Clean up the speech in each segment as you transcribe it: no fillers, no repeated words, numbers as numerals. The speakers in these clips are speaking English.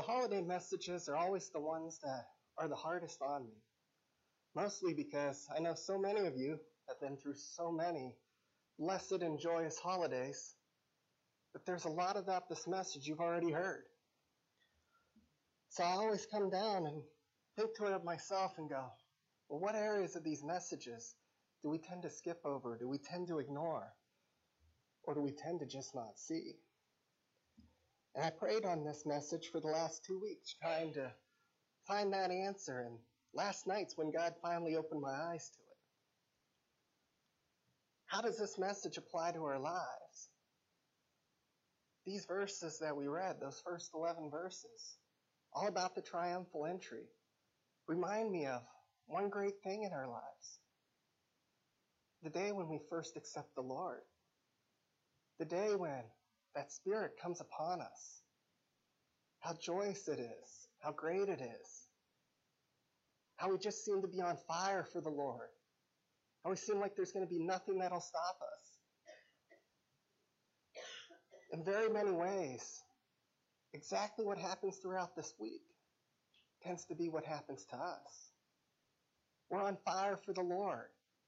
The holiday messages are always the ones that are the hardest on me. Mostly because I know so many of you have been through so many blessed and joyous holidays that there's a lot about this message you've already heard. So I always come down and think to it myself and go, well, what areas of these messages do we tend to skip over? Do we tend to ignore? Or do we tend to just not see? And I prayed on this message for the last 2 weeks, trying to find that answer. And last night's when God finally opened my eyes to it. How does this message apply to our lives? These verses that we read, those first 11 verses, all about the triumphal entry, remind me of one great thing in our lives. The day when we first accept the Lord. The day when that Spirit comes upon us. How joyous it is. How great it is. How we just seem to be on fire for the Lord. How we seem like there's going to be nothing that'll stop us. In very many ways, exactly what happens throughout this week tends to be what happens to us. We're on fire for the Lord.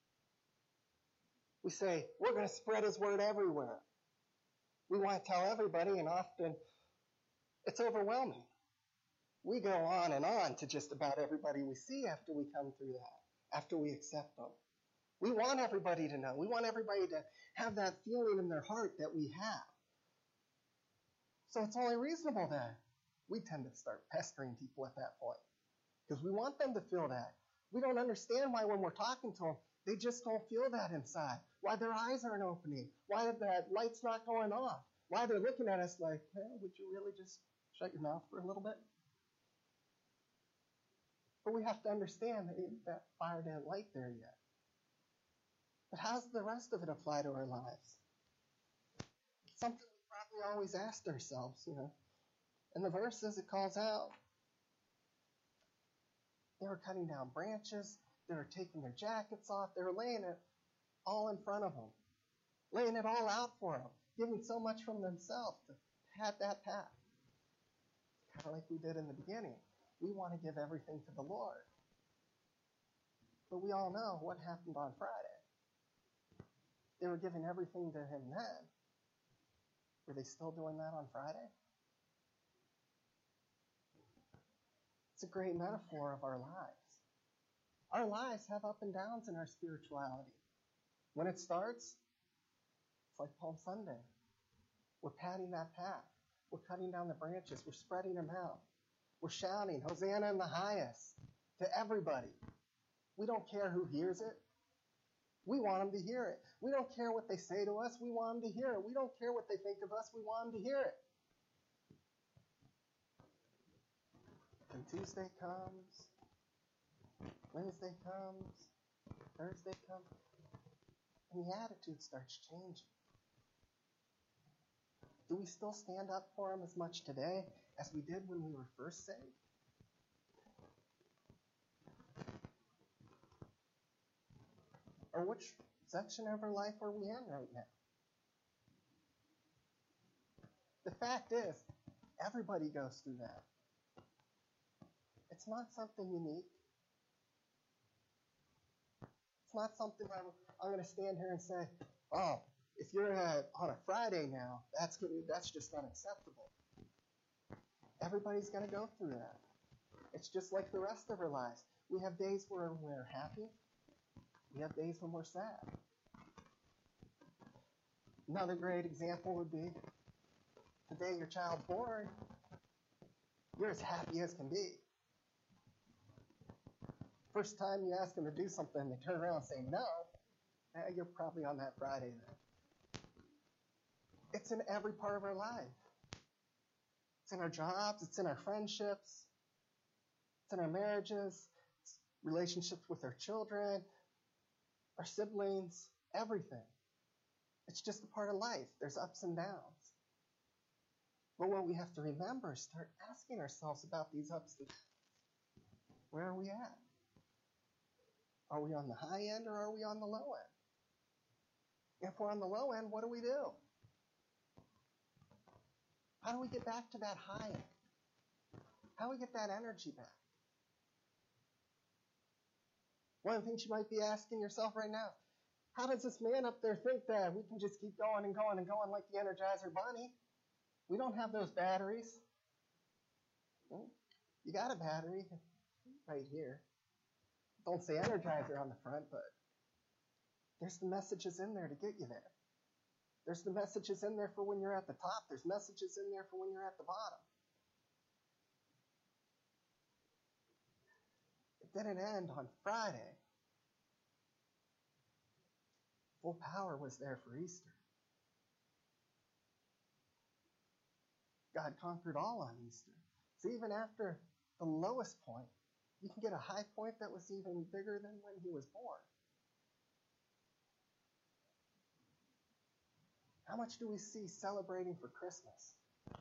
We say, we're going to spread His word everywhere. We want to tell everybody, and often it's overwhelming. We go on and on to just about everybody we see after we come through that, after we accept them. We want everybody to know. We want everybody to have that feeling in their heart that we have. So it's only reasonable that we tend to start pestering people at that point, because we want them to feel that. We don't understand why when we're talking to them, they just don't feel that inside. Why their eyes aren't opening. Why that light's not going off. Why they're looking at us like, hey, would you really just shut your mouth for a little bit? But we have to understand that fire didn't light there yet. But how does the rest of it apply to our lives? Something we probably always asked ourselves, In the verses, it calls out. They were cutting down branches. They were taking their jackets off. They were laying it all in front of them. Laying it all out for them. Giving so much from themselves to have that path. Kind of like we did in the beginning. We want to give everything to the Lord. But we all know what happened on Friday. They were giving everything to Him then. Were they still doing that on Friday? It's a great metaphor of our lives. Our lives have up and downs in our spirituality. When it starts, it's like Palm Sunday. We're patting that path. We're cutting down the branches. We're spreading them out. We're shouting, Hosanna in the highest, to everybody. We don't care who hears it. We want them to hear it. We don't care what they say to us. We want them to hear it. We don't care what they think of us. We want them to hear it. And Tuesday comes. Wednesday comes. Thursday comes. And the attitude starts changing. Do we still stand up for Him as much today as we did when we were first saved? Or which section of our life are we in right now? The fact is, everybody goes through that. It's not something unique. It's not something I'm going to stand here and say, oh, if you're on a Friday now, that's just unacceptable. Everybody's going to go through that. It's just like the rest of our lives. We have days where we're happy. We have days when we're sad. Another great example would be the day your child's born. You're as happy as can be. First time you ask them to do something, they turn around and say no. You're probably on that Friday then. It's in every part of our life. It's in our jobs. It's in our friendships. It's in our marriages. It's relationships with our children, our siblings, everything. It's just a part of life. There's ups and downs. But what we have to remember is start asking ourselves about these ups and downs. Where are we at? Are we on the high end or are we on the low end? If we're on the low end, what do we do? How do we get back to that high end? How do we get that energy back? One of the things you might be asking yourself right now, how does this man up there think that we can just keep going and going and going like the Energizer Bunny? We don't have those batteries. You got a battery right here. Don't say Energizer on the front, but there's the messages in there to get you there. There's the messages in there for when you're at the top. There's messages in there for when you're at the bottom. It didn't end on Friday. Full power was there for Easter. God conquered all on Easter. So even after the lowest point, you can get a high point that was even bigger than when he was born. How much do we see celebrating for Christmas?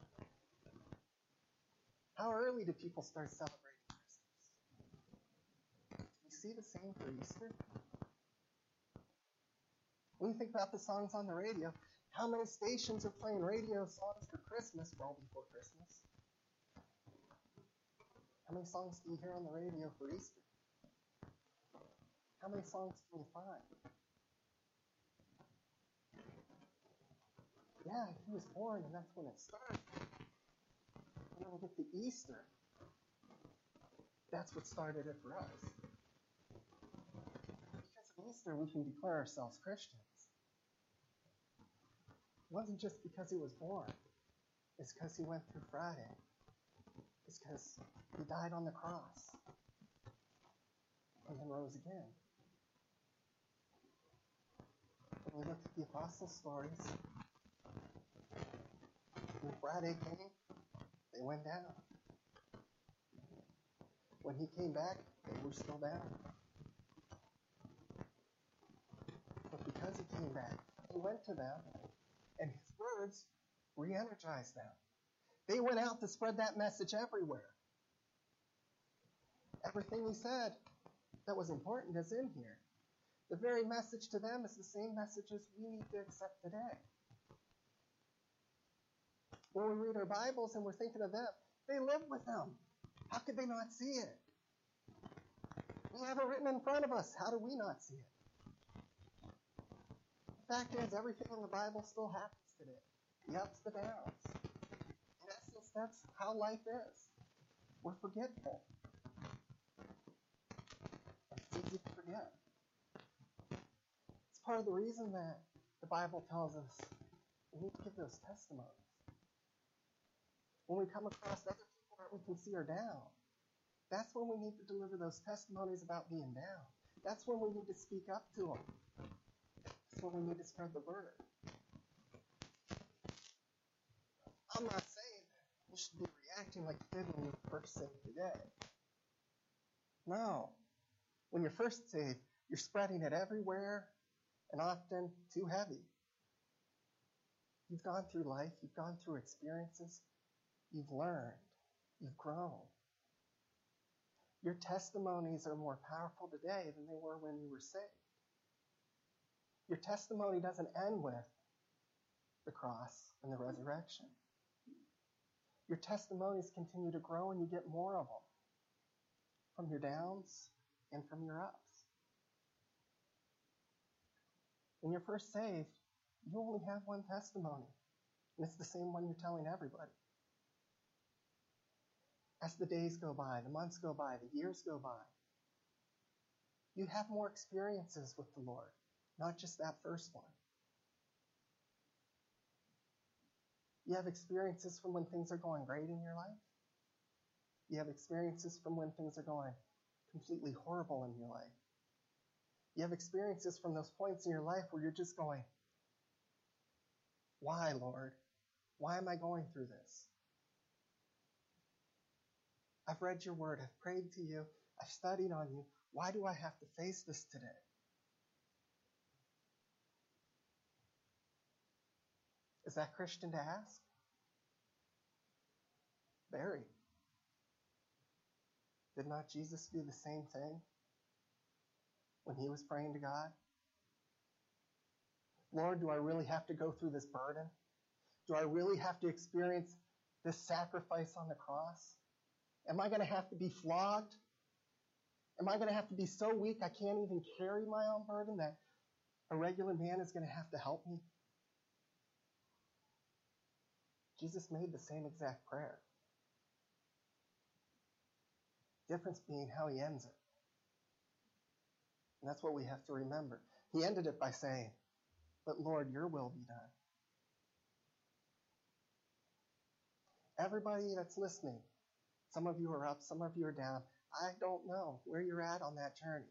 How early do people start celebrating Christmas? Do we see the same for Easter? When you think about the songs on the radio, how many stations are playing radio songs for Christmas well before Christmas? How many songs do you hear on the radio for Easter? How many songs can you find? Yeah, he was born, and that's when it started. And then we get to Easter. That's what started it for us. Because of Easter, we can declare ourselves Christians. It wasn't just because he was born. It's because he went through Friday. It's because he died on the cross and then rose again. When we look at the apostle stories, when Friday came, they went down. When he came back, they were still down. But because he came back, he went to them, and his words re-energized them. They went out to spread that message everywhere. Everything he said that was important is in here. The very message to them is the same messages we need to accept today. When we read our Bibles and we're thinking of them, they lived with them. How could they not see it? We have it written in front of us. How do we not see it? The fact is, everything in the Bible still happens today. The ups, the downs. In essence, that's how life is. We're forgetful. It's easy to forget. It's part of the reason that the Bible tells us we need to give those testimonies. When we come across other people that we can see are down, that's when we need to deliver those testimonies about being down. That's when we need to speak up to them. That's when we need to spread the word. I'm not saying that you should be reacting like you did when you were first saved today. No. When you're first saved, you're spreading it everywhere and often too heavy. You've gone through life. You've gone through experiences. You've learned. You've grown. Your testimonies are more powerful today than they were when you were saved. Your testimony doesn't end with the cross and the resurrection. Your testimonies continue to grow and you get more of them from your downs and from your ups. When you're first saved, you only have one testimony, and it's the same one you're telling everybody. As the days go by, the months go by, the years go by, you have more experiences with the Lord, not just that first one. You have experiences from when things are going great in your life. You have experiences from when things are going completely horrible in your life. You have experiences from those points in your life where you're just going, why, Lord? Why am I going through this? I've read your word. I've prayed to you. I've studied on you. Why do I have to face this today? Is that Christian to ask? Very. Did not Jesus do the same thing when he was praying to God? Lord, do I really have to go through this burden? Do I really have to experience this sacrifice on the cross? Am I going to have to be flogged? Am I going to have to be so weak I can't even carry my own burden that a regular man is going to have to help me? Jesus made the same exact prayer. Difference being how he ends it. And that's what we have to remember. He ended it by saying, "But Lord, your will be done." Everybody that's listening, some of you are up, some of you are down. I don't know where you're at on that journey.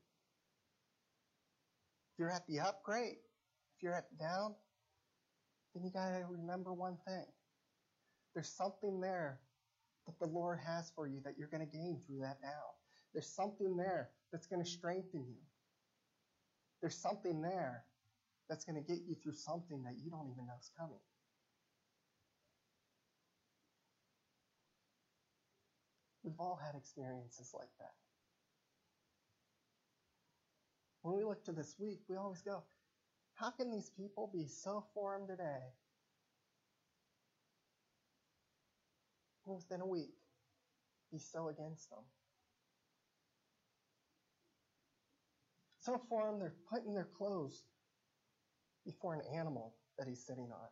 If you're at the up, great. If you're at the down, then you got to remember one thing. There's something there that the Lord has for you that you're going to gain through that down. There's something there that's going to strengthen you. There's something there that's going to get you through something that you don't even know is coming. We've all had experiences like that. When we look to this week, we always go, how can these people be so for him today? And within a week, be so against them. So for him, they're putting their clothes before an animal that he's sitting on.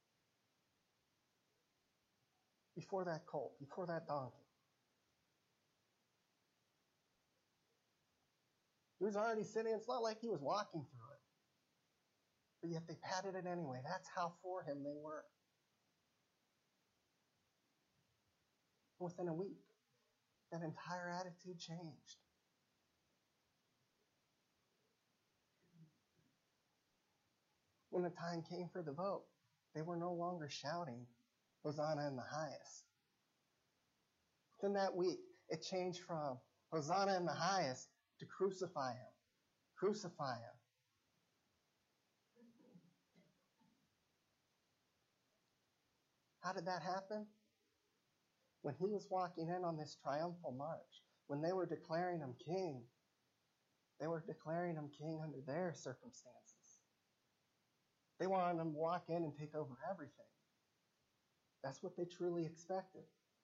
Before that colt, before that donkey. He was already sitting. It's not like he was walking through it. But yet they patted it anyway. That's how for him they were. Within a week, that entire attitude changed. When the time came for the vote, they were no longer shouting, "Hosanna in the highest." Within that week, it changed from "Hosanna in the highest" to "Crucify him, crucify him." How did that happen? When he was walking in on this triumphal march, when they were declaring him king, they were declaring him king under their circumstances. They wanted him to walk in and take over everything. That's what they truly expected.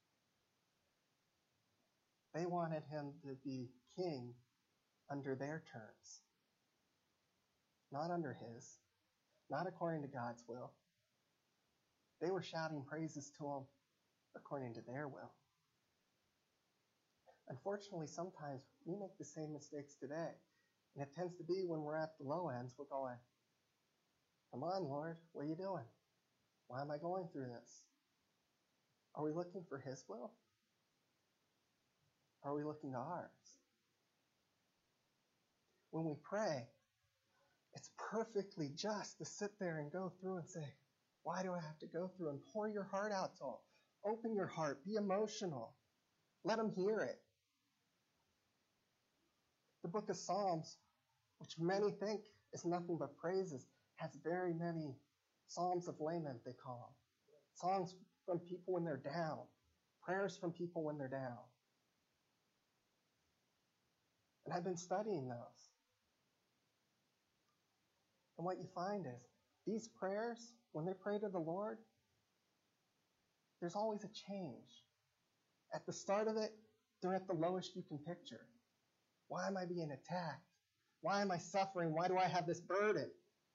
They wanted him to be king under their terms, not under his, not according to God's will. They were shouting praises to him according to their will. Unfortunately, sometimes we make the same mistakes today. And it tends to be when we're at the low ends, we're going, "Come on, Lord, what are you doing? Why am I going through this?" Are we looking for his will? Are we looking to ours? When we pray, it's perfectly just to sit there and go through and say, "Why do I have to go through?" And pour your heart out to him. Open your heart. Be emotional. Let him hear it. The book of Psalms, which many think is nothing but praises, has very many psalms of lament, they call them. Songs from people when they're down. Prayers from people when they're down. And I've been studying those. And what you find is, these prayers, when they pray to the Lord, there's always a change. At the start of it, they're at the lowest you can picture. Why am I being attacked? Why am I suffering? Why do I have this burden?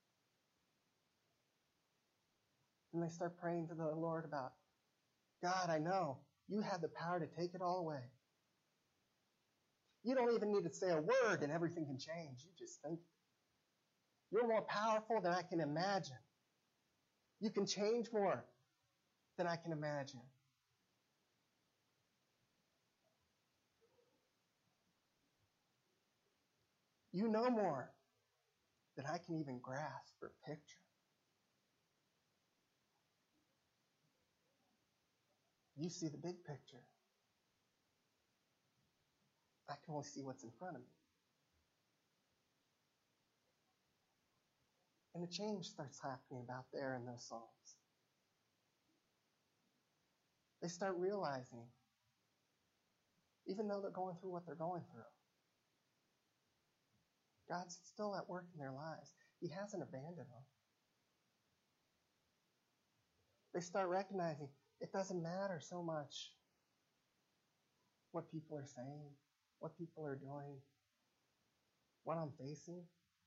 And they start praying to the Lord about, "God, I know you have the power to take it all away. You don't even need to say a word and everything can change. You just think it. You're more powerful than I can imagine. You can change more than I can imagine." You know more than I can even grasp or picture. You see the big picture. I can only see what's in front of me. And a change starts happening about there in those Psalms. They start realizing, even though they're going through what they're going through, God's still at work in their lives. He hasn't abandoned them. They start recognizing it doesn't matter so much what people are saying, what people are doing, what I'm facing.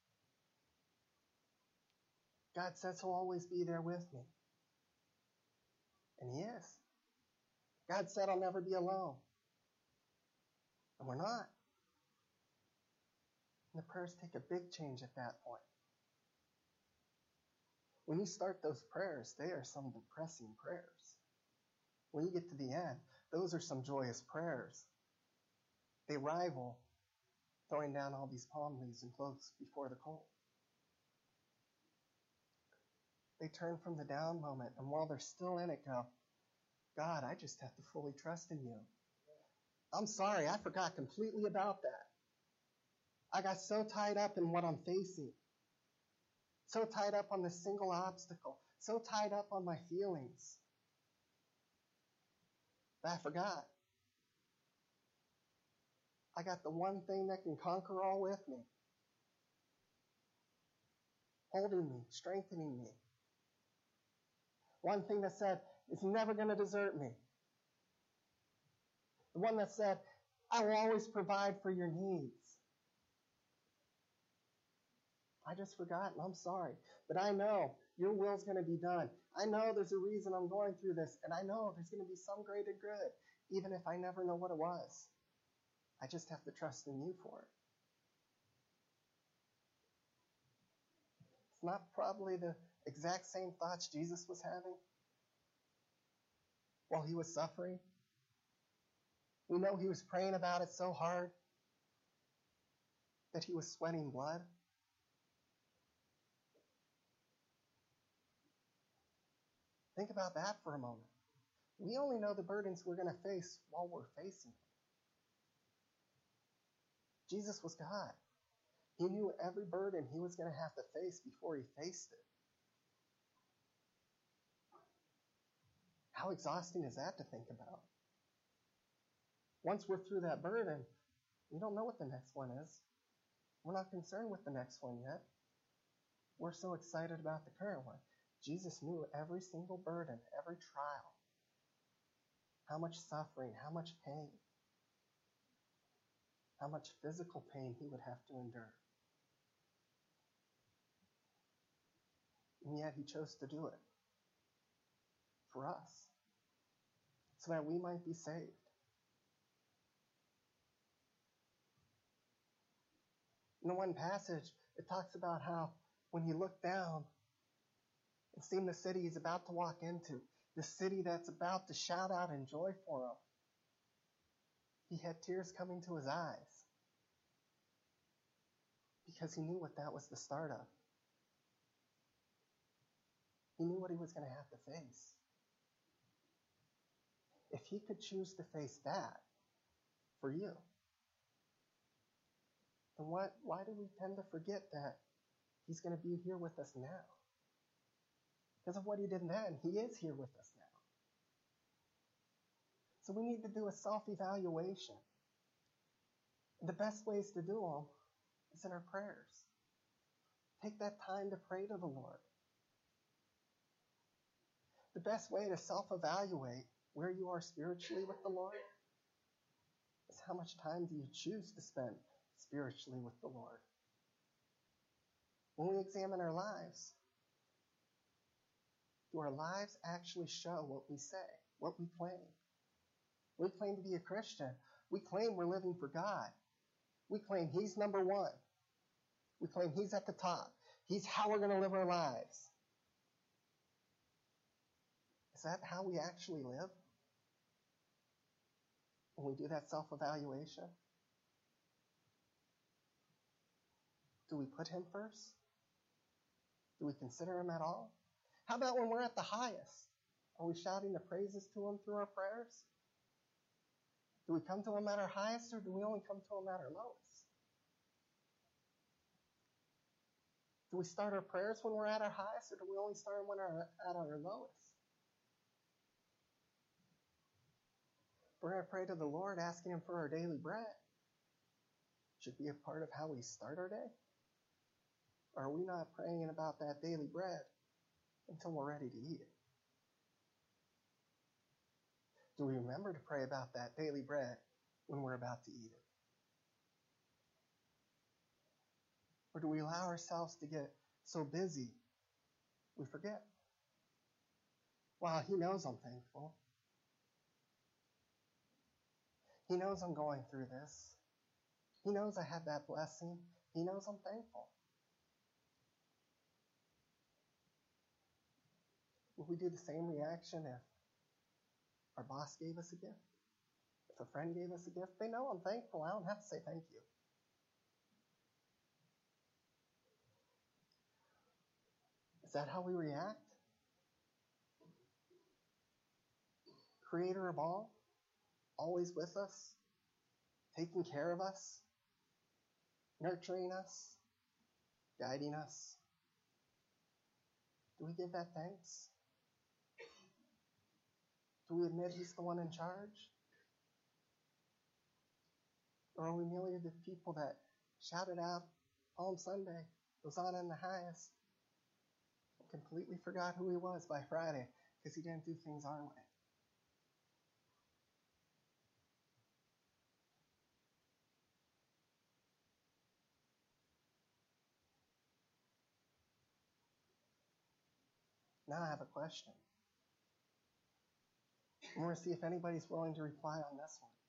God says he'll always be there with me. And he is. God said I'll never be alone. And we're not. And the prayers take a big change at that point. When you start those prayers, they are some depressing prayers. When you get to the end, those are some joyous prayers. They rival throwing down all these palm leaves and cloaks before the cold. They turn from the down moment, and while they're still in it, go, God, I just have to fully trust in you. I'm sorry, I forgot completely about that. I got so tied up in what I'm facing, so tied up on this single obstacle, so tied up on my feelings, that I forgot. I got the one thing that can conquer all with me, holding me, strengthening me. One thing that said, it's never going to desert me. The one that said, I will always provide for your needs. I just forgot, and I'm sorry. But I know your will's going to be done. I know there's a reason I'm going through this, and I know there's going to be some greater good, even if I never know what it was. I just have to trust in you for it. It's not probably the exact same thoughts Jesus was having while he was suffering. We know he was praying about it so hard that he was sweating blood. Think about that for a moment. We only know the burdens we're going to face while we're facing them. Jesus was God. He knew every burden he was going to have to face before he faced it. How exhausting is that to think about? Once we're through that burden, we don't know what the next one is. We're not concerned with the next one yet. We're so excited about the current one. Jesus knew every single burden, every trial, how much suffering, how much pain, how much physical pain he would have to endure. And yet he chose to do it for us, so that we might be saved. In the one passage, it talks about how when he looked down and seen the city he's about to walk into, the city that's about to shout out in joy for him, he had tears coming to his eyes because he knew what that was the start of. He knew what he was going to have to face. If he could choose to face that for you, then why do we tend to forget that he's going to be here with us now? Because of what he did then, he is here with us now. So we need to do a self-evaluation. And the best ways to do them is in our prayers. Take that time to pray to the Lord. The best way to self-evaluate where you are spiritually with the Lord is how much time do you choose to spend spiritually with the Lord. When we examine our lives, do our lives actually show what we say, what we claim? We claim to be a Christian. We claim we're living for God. We claim he's number one. We claim he's at the top. He's how we're going to live our lives. Is that how we actually live? When we do that self-evaluation? Do we put him first? Do we consider him at all? How about when we're at the highest? Are we shouting the praises to him through our prayers? Do we come to him at our highest, or do we only come to him at our lowest? Do we start our prayers when we're at our highest, or do we only start them when we're at our lowest? We're going to pray to the Lord, asking him for our daily bread. Should be a part of how we start our day? Or are we not praying about that daily bread until we're ready to eat it? Do we remember to pray about that daily bread when we're about to eat it? Or do we allow ourselves to get so busy we forget? Wow, he knows I'm thankful. He knows I'm going through this. He knows I had that blessing. He knows I'm thankful. Would we do the same reaction if our boss gave us a gift? If a friend gave us a gift? They know I'm thankful. I don't have to say thank you. Is that how we react? Creator of all, always with us, taking care of us, nurturing us, guiding us. Do we give that thanks? Do we admit he's the one in charge? Or are we merely the people that shouted out Palm Sunday, Hosanna in the highest, completely forgot who he was by Friday because he didn't do things our way? Now I have a question. I want to see if anybody's willing to reply on this one.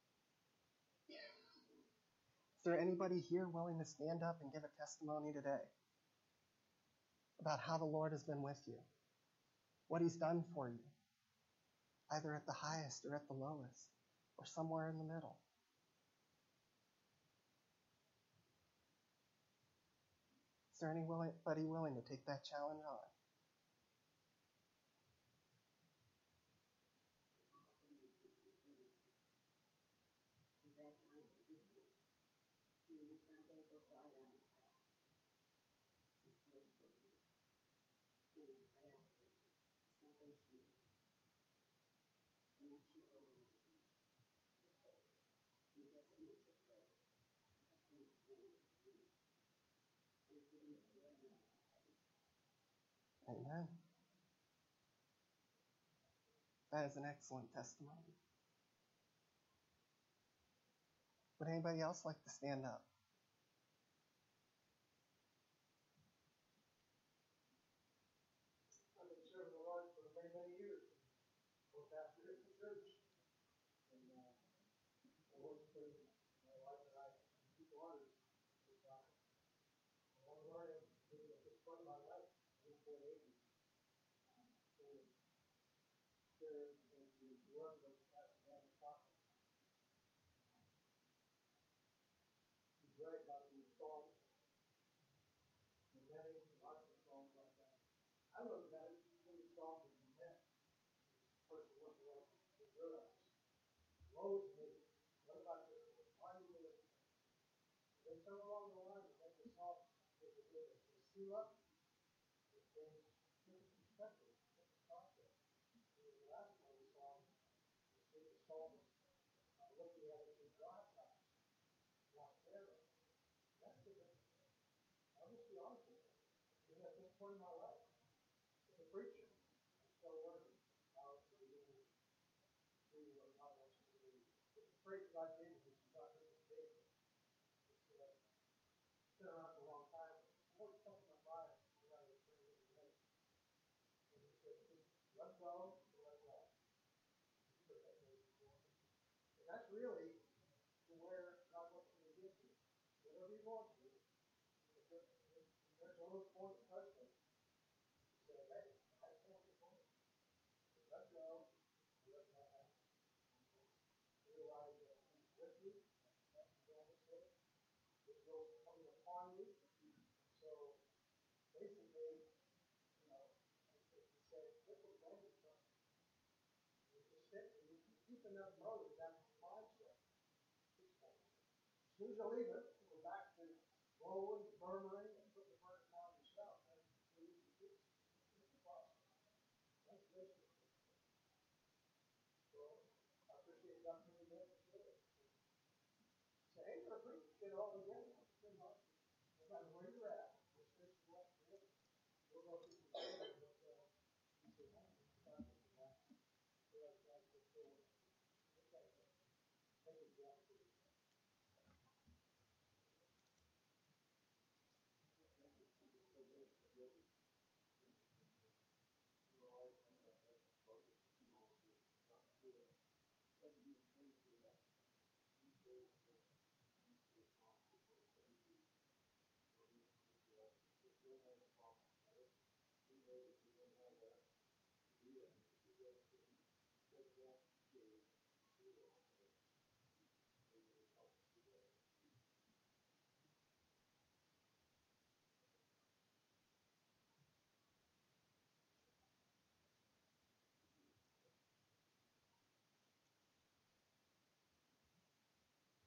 Is there anybody here willing to stand up and give a testimony today about how the Lord has been with you, what he's done for you, either at the highest or at the lowest, or somewhere in the middle? Is there anybody willing to take that challenge on? Amen. That is an excellent testimony. Would anybody else like to stand up? I've been serving the Lord for many, many years. I'm a pastor at the church. And I work for my wife and I and 2 daughters this time. And one Lord, at this point in my life, I'm in my 80s. And there is the word of Pastor Danny Cochran. He's right about the Psalms, the many, lots of Psalms like that. I look at it, some of the Psalms of lament. Person looking at the good eyes. Woe is me. What about this one? Why are you doing this? Then somewhere along the line, we make the Psalms with the Selah. It brings different perspective, different concept. And the last one of the Psalms, you see the psalmist looking at it through God's eyes, not Pharaoh. That's different. I'll just be honest with you. Even at this point in my life, as a preacher, I'm still learning how to do what God wants me to do. It's a phrase God gave me, which is not really big. It's been around for a long time. It always comes to my mind when I was praying in the night. And he said, just let go and let go. You've heard that phrase before. And that's really where God wants me to get to. Whatever you want to, if there's a little point of touchdown, you say, hey, I just want to go. Let go and let God happen. Realize that he's with you. That's the Daniel said. His will is coming upon you. So basically, he said, this will bring you something. You just sit and you keep in that mode, that mindset. As soon as you leave it, you go back to blowing, murmuring, and putting the burden on yourself. That's the easy fix. It's the process. That's basically it. So I appreciate the opportunity to share it. Say, hey, you're a preacher, get all together. No matter where you're at, which Christian life you're in, we'll go through some things, but you say, hey, it's not just that. We're like that, we're still with it. Thank you, Jeff.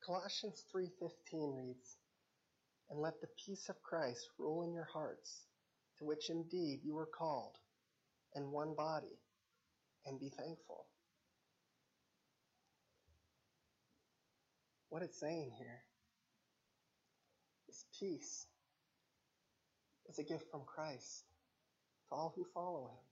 Colossians 3:15 reads, "And let the peace of Christ rule in your hearts, to which indeed you were called, in one body, and be thankful." What it's saying here is peace is a gift from Christ to all who follow him.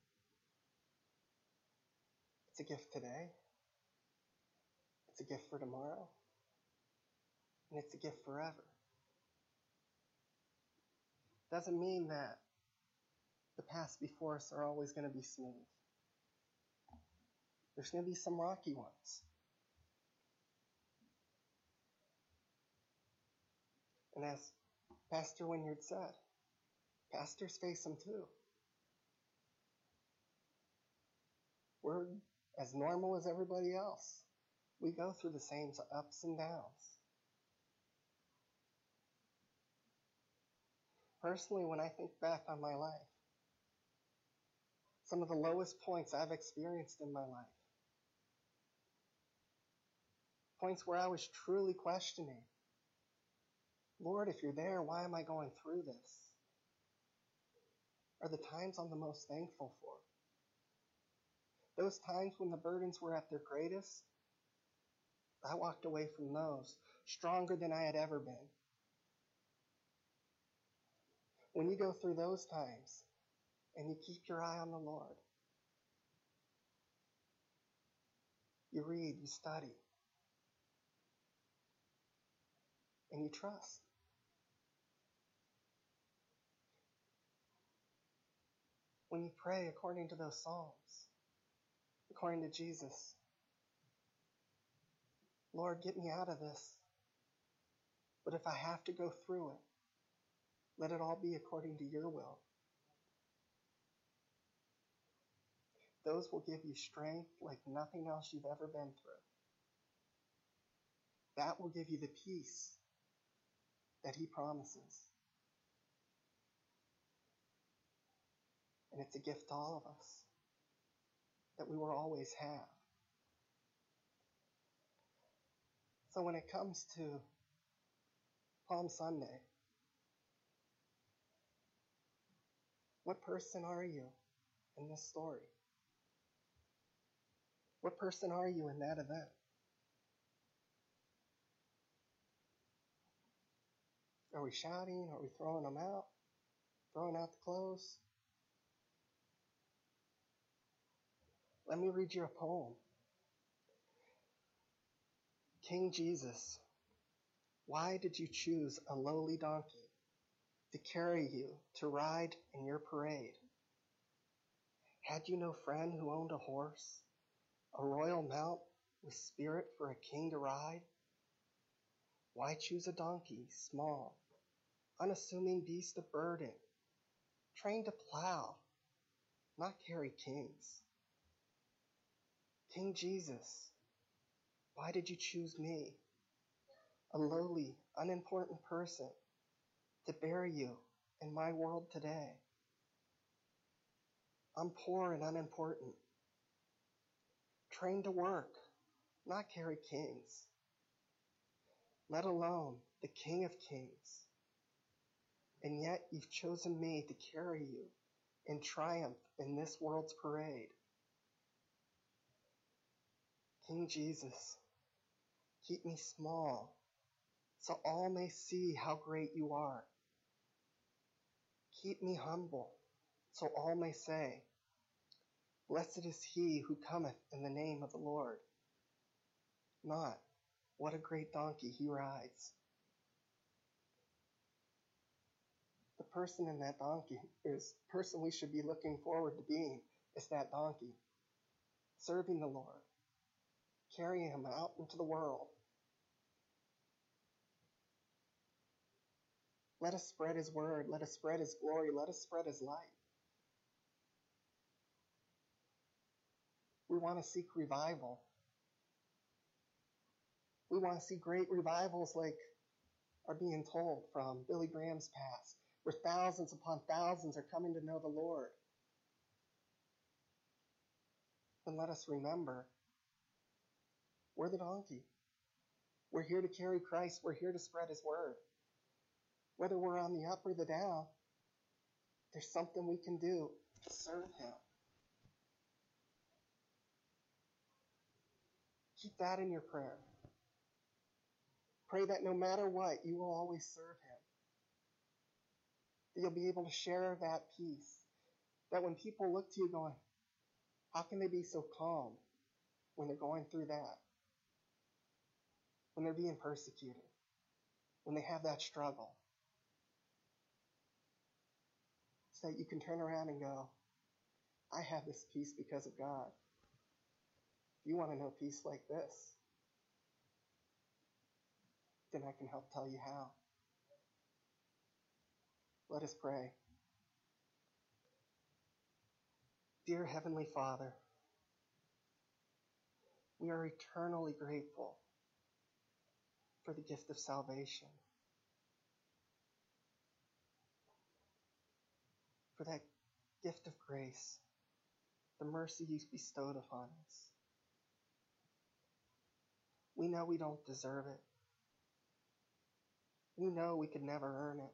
It's a gift today. It's a gift for tomorrow. And it's a gift forever. Doesn't mean that the paths before us are always going to be smooth. There's going to be some rocky ones. And as Pastor Wynyard said, pastors face them too. We're as normal as everybody else. We go through the same ups and downs. Personally, when I think back on my life, some of the lowest points I've experienced in my life, points where I was truly questioning, Lord, if you're there, why am I going through this? Are the times I'm the most thankful for. Those times when the burdens were at their greatest, I walked away from those stronger than I had ever been. When you go through those times and you keep your eye on the Lord, you read, you study, and you trust. When you pray according to those Psalms, according to Jesus, Lord, get me out of this. But if I have to go through it, let it all be according to your will. Those will give you strength like nothing else you've ever been through. That will give you the peace that he promises. And it's a gift to all of us that we will always have. So when it comes to Palm Sunday, what person are you in this story? What person are you in that event? Are we shouting? Are we throwing them out? Throwing out the clothes? Let me read you a poem. King Jesus, why did you choose a lowly donkey to carry you to ride in your parade? Had you no friend who owned a horse, a royal mount with spirit for a king to ride? Why choose a donkey, small, unassuming beast of burden, trained to plow, not carry kings? King Jesus, why did you choose me, a lowly, unimportant person, to bear you in my world today? I'm poor and unimportant, trained to work, not carry kings, let alone the King of Kings. And yet you've chosen me to carry you in triumph in this world's parade. King Jesus, keep me small so all may see how great you are. Keep me humble so all may say, blessed is he who cometh in the name of the Lord. Not, what a great donkey he rides. The person in that donkey is the person we should be looking forward to being is that donkey, serving the Lord, carrying him out into the world. Let us spread his word. Let us spread his glory. Let us spread his light. We want to seek revival. We want to see great revivals like are being told from Billy Graham's past, where thousands upon thousands are coming to know the Lord. Then let us remember, we're the donkey. We're here to carry Christ. We're here to spread his word. Whether we're on the up or the down, there's something we can do to serve him. Keep that in your prayer. Pray that no matter what, you will always serve him. That you'll be able to share that peace. That when people look to you going, how can they be so calm when they're going through that? When they're being persecuted? When they have that struggle? So that you can turn around and go, I have this peace because of God. If you want to know peace like this, then I can help tell you how. Let us pray. Dear Heavenly Father, we are eternally grateful for the gift of salvation, for that gift of grace, the mercy you bestowed upon us. We know we don't deserve it. We know we could never earn it.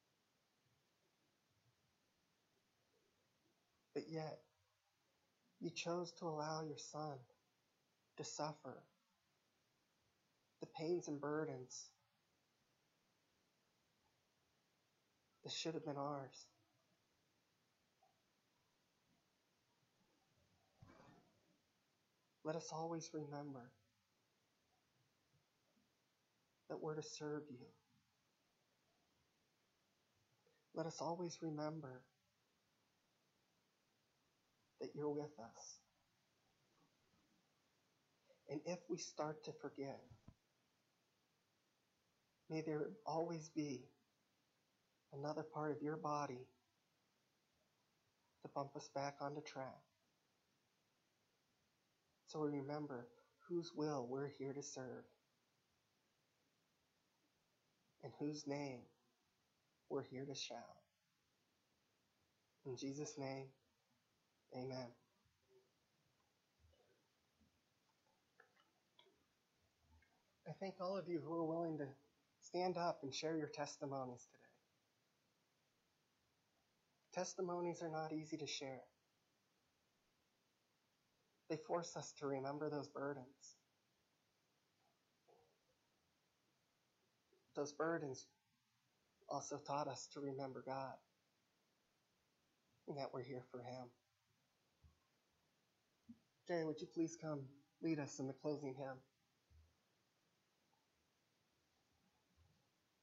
But yet, you chose to allow your Son to suffer the pains and burdens that should have been ours. Let us always remember that we're to serve you. Let us always remember that you're with us. And if we start to forget, may there always be another part of your body to bump us back onto track. So we remember whose will we're here to serve and whose name we're here to shout. In Jesus' name, amen. I thank all of you who are willing to stand up and share your testimonies today. Testimonies are not easy to share. They force us to remember those burdens. Those burdens also taught us to remember God and that we're here for him. Jay, would you please come lead us in the closing hymn?